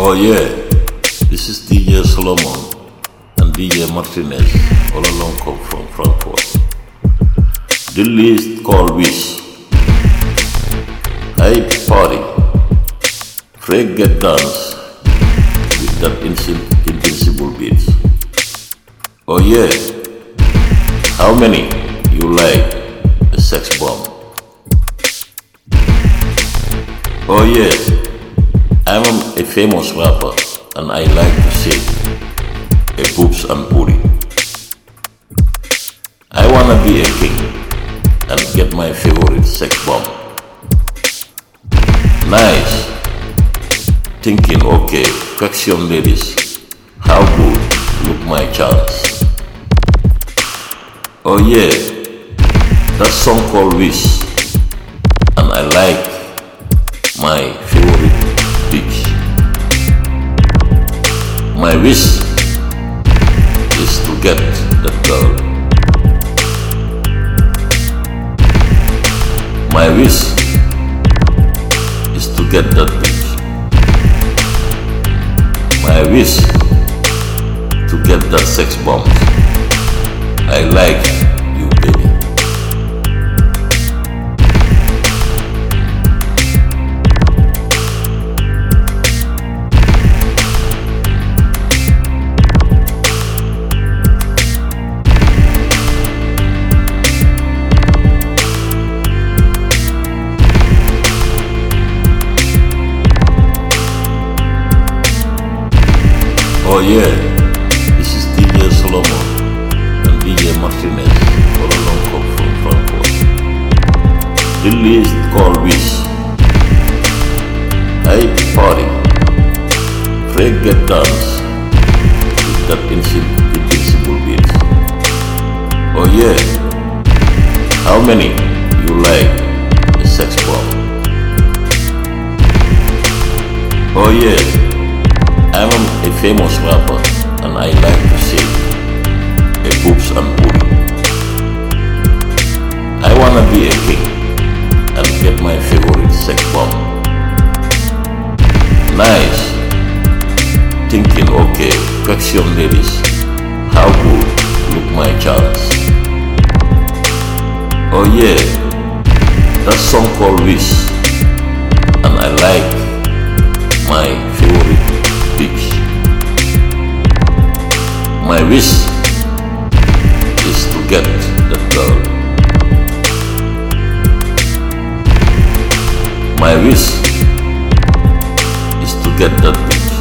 Oh yeah, this is DJ Solomon and DJ Martinez all along come from Frankfurt. The list called Wish. I party, Craig get dance with that invincible beats. Oh yeah, how many you like a sex bomb? Oh yeah, I'm a famous rapper and I like to say a boobs and booty. I wanna be a king and get my favorite sex bomb. Nice. Thinking, okay, question ladies, how good look my chance? Oh yeah, that song called Wish, and I like my favorite bitch. My wish is to get that girl. My wish is to get that bitch. My wish to get that sex bomb. I like you, baby. Oh yeah, this is DJ Solomon and DJ Martinez all along come from Frankfurt. The list called Wish. I party, Craig get dance with that invincible beats. Oh yeah, how many you like a sex bomb? Oh yeah, I'm a famous rapper and I like to say a boobs and booty. I wanna be a king and get my favorite sex bomb. Nice. Thinking, okay, question ladies, how good look my chance? Oh yeah, that song called Wish, and I like my favorite bitch. My wish is to get that girl. My wish is to get that bitch.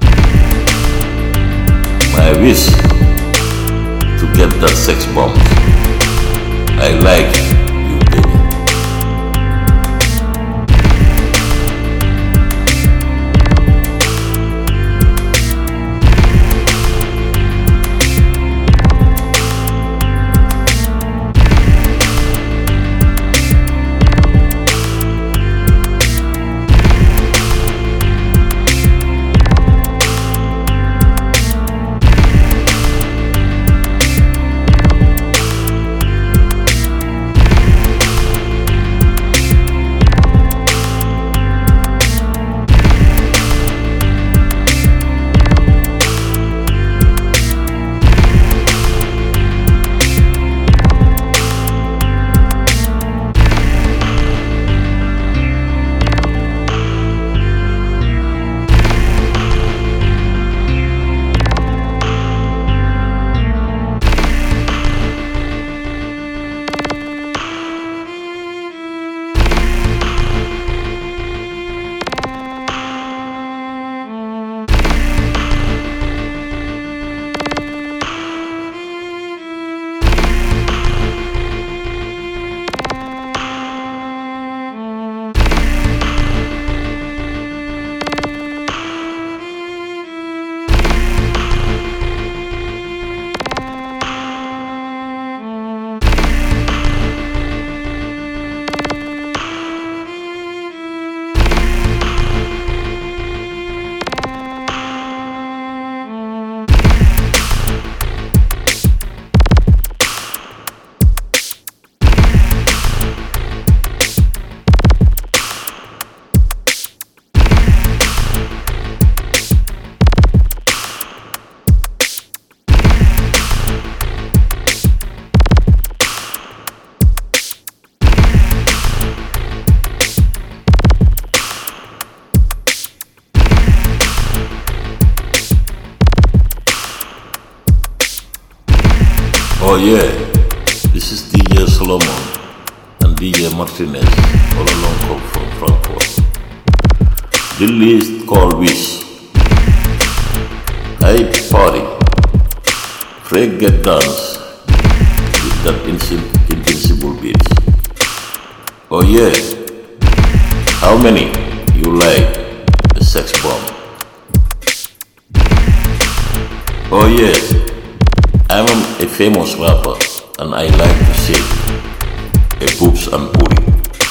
My wish to get that sex bomb. I like you, baby. Oh yeah, this is DJ Solomon and DJ Martinez all along come from Frankfurt. The list called Wish. I party, Craig get dance with that invincible beats. Oh yeah, how many you like a sex bomb? Oh yeah, I'm a famous rapper and I like to say a boobs and booty.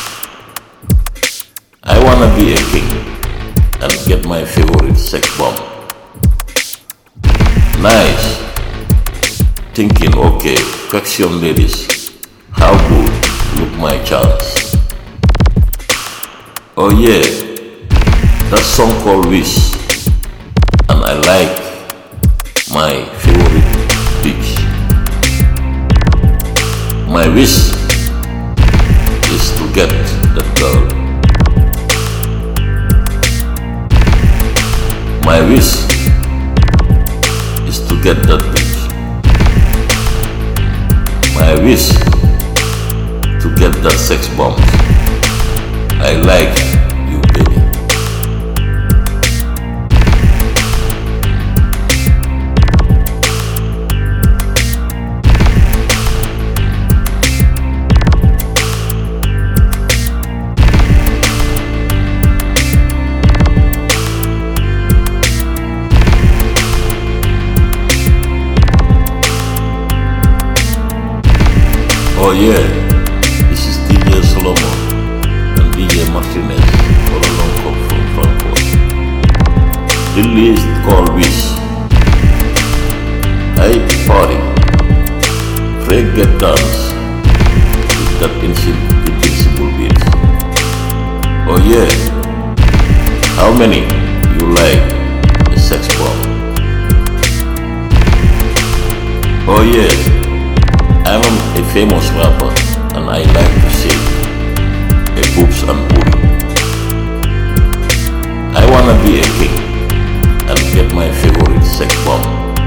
I wanna be a king and get my favorite sex bomb. Nice. Thinking, okay, question ladies, how good look my chance? Oh yeah, that song called Wish, and I like my favorite bitch. My wish is to get that girl. My wish is to get that bitch. My wish to get that sex bomb. I like you, baby. Oh yeah, this is DJ Solomon and DJ Martinez all along come from Frankfurt. The list called Wish. I party, Craig get dance with that invincible beats. Oh yeah, how many you like a sex bomb? Oh yeah, I'm a famous rapper and I like to say a boobs and booty. I wanna be a king and get my favorite sex bomb.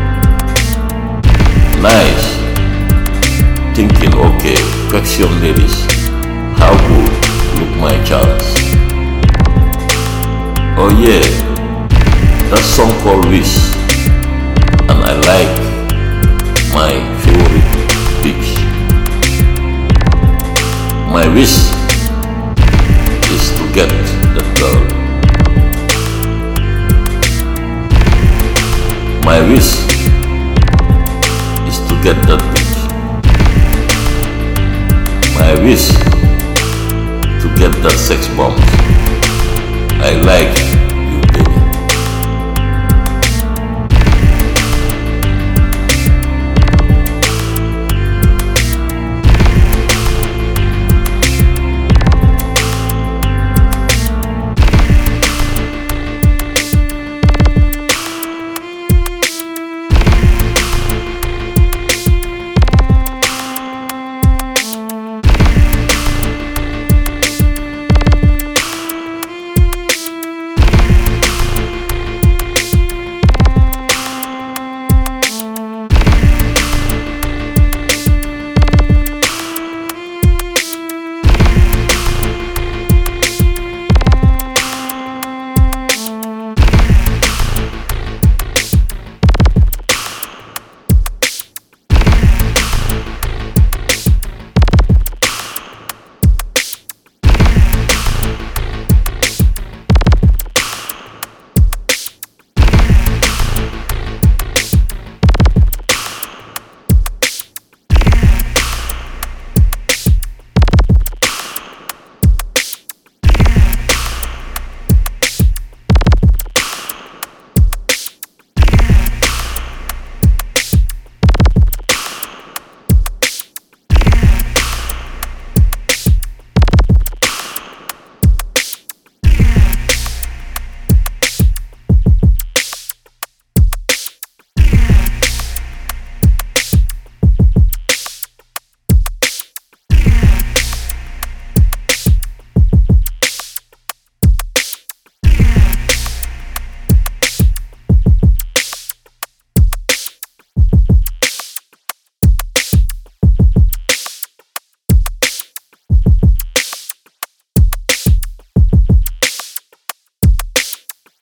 Nice. Thinking, okay, question ladies, how good look my chance? Oh yeah, that song called Wish, and I like my favorite bitch. My wish is to get that girl. My wish is to get that bitch. My wish to get that sex bomb. I like